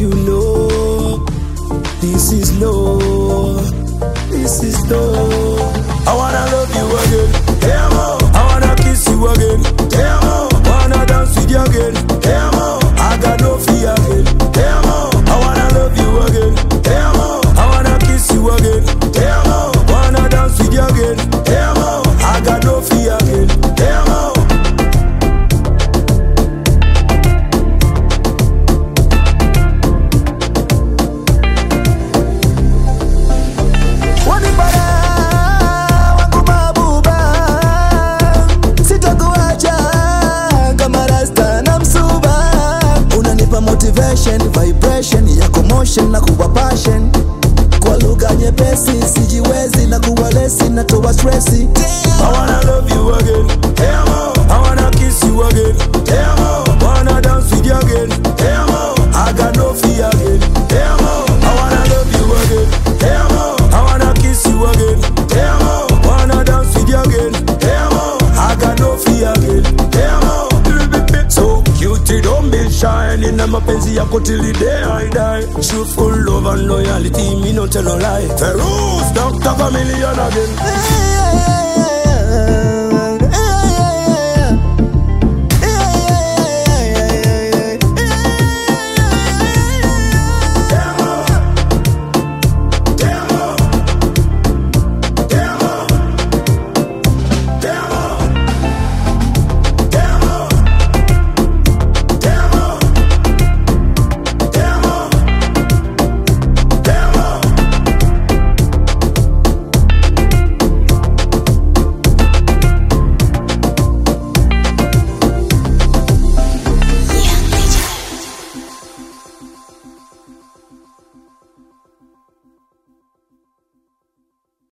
you know this is love. This is love. I wanna love you again. Damn, I wanna kiss you again. Damn, wanna dance with you again. Damn, I got no fear again. Damn, I wanna love you again. Damn, I wanna kiss you again. Damn, wanna dance with you again. Damn, I got no fear again. Damn. Motivation, vibration ya commotion na kuwa passion. Kwa lugha nyepesi sijiwezi na kuwa lesi na toa stressi. I wanna love you again. Damn, I wanna kiss you again. Damn, wanna dance with you again. Damn, I got no fear again. Damn, I wanna love you again. Damn, I wanna kiss you again. Damn, wanna dance with you again. Damn, I got no fear again. Damn, so cute, don't be shining. Na mapenzi yako till the day I die. Truthful love and loyalty, me no tell no lie. Feroz, Dr. Chameleon again.